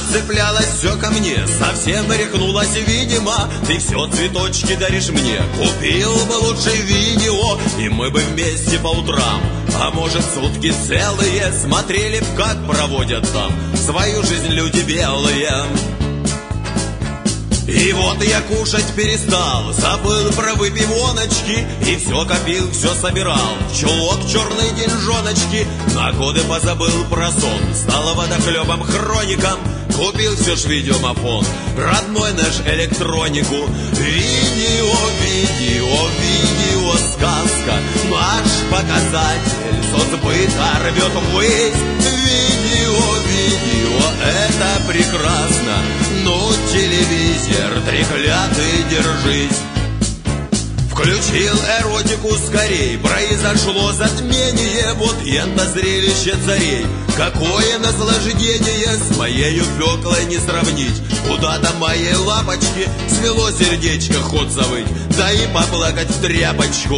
цеплялась все ко мне, совсем рехнулась, видимо. Ты все цветочки даришь мне. Купил бы лучше видео, и мы бы вместе по утрам, а может сутки целые, смотрели б, как проводят там свою жизнь люди белые. И вот я кушать перестал, забыл про выпивоночки, и все копил, все собирал, чулок черной деньжоночки. На годы позабыл про сон, стал водохлебом хроником. Купил все ж видеомафон, родной наш электронику. Видео, видео, видео, сказка, наш показатель соцбыта рвет ввысь. Видео, видео, это прекрасно, ну телевизор треклятый, держись. Включил эротику скорей, произошло затмение, вот это зрелище царей. Какое наслаждение, с моею Фёклой не сравнить. Куда-то моей лапочке свело сердечко, ход завыть, да и поплакать в тряпочку.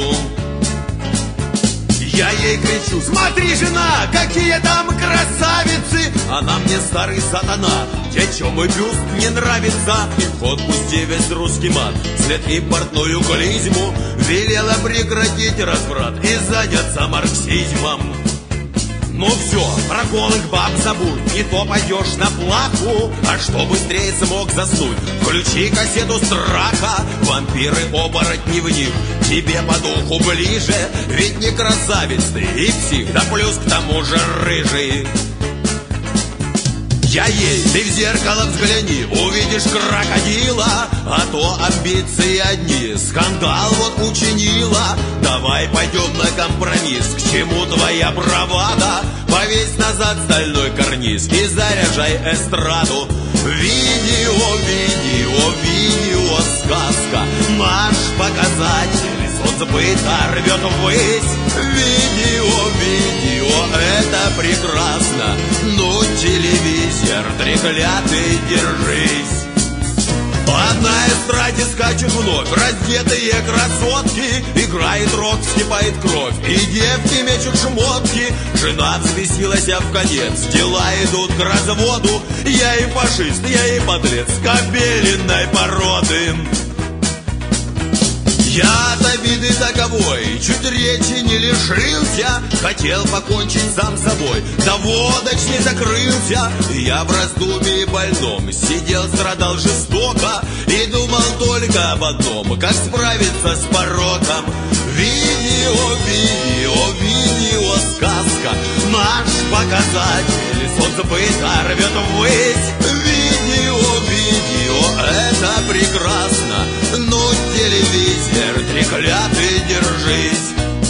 Я ей кричу: смотри, жена, какие там красавицы! Она мне: старый сатана, тебе чё, мой бюст не нравится? И в ход пусти весь русский мат, след импортную клизму. Велела прекратить разврат и заняться марксизмом. Ну все, про голых баб забудь, не то пойдешь на плаху. А что быстрее смог заснуть, включи кассету страха. Вампиры, оборотни в них тебе по духу ближе, ведь не красавец ты и псих, да плюс к тому же рыжий. Я ей: ты в зеркало взгляни, увидишь крокодила, а то амбиции одни, скандал вот учинила. Давай пойдем на компромисс, к чему твоя бравада? Повесь назад стальной карниз и заряжай эстраду. Видео, видео, видео, сказка, наш показатель соцбыта рвет ввысь. Видео, видео, это прекрасно, ну телевизор треклятый, держись. Одна эстраде скачут вновь раздетые красотки, играет рок, вскипает кровь, и девки мечут шмотки. Жена взбесилась в конец, дела идут к разводу. Я и фашист, я и подлец кобеленной породы. Я от обиды таковой чуть речи не лишился, хотел покончить сам собой, да водочный закрылся. Я в раздумье больном сидел, страдал жестоко и думал только об одном: как справиться с пороком. Видео, видео, видео, сказка, наш показатель соцбыта рвет ввысь. Видео, видео, это прекрасно, ну телевизор треклятый, держись.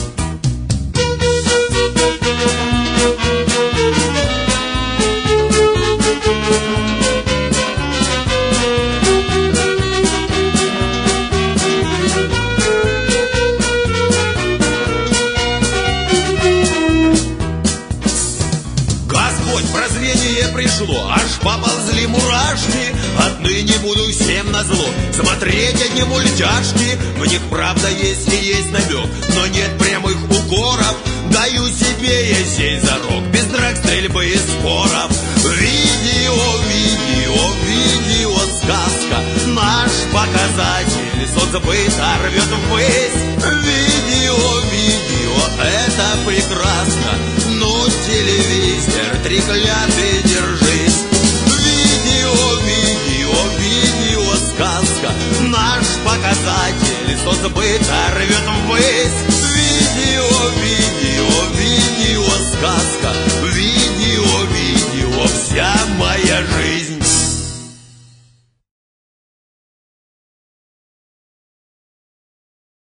Господь, прозрение пришло, аж поползли мурашки. Отныне буду всем назло смотреть одни мультяшки. В них правда есть и есть намек, но нет прямых укоров. Даю себе я сей зарок, без драк, стрельбы и споров. Видео, видео, видео, сказка, наш показатель соцбыта рвет ввысь. Видео, видео, это прекрасно, ну телевизор треклятый, держись. Видео, видео, видео, сказка, наш показатель соцбыта рвет ввысь. Видео, видео, видео, сказка, видео,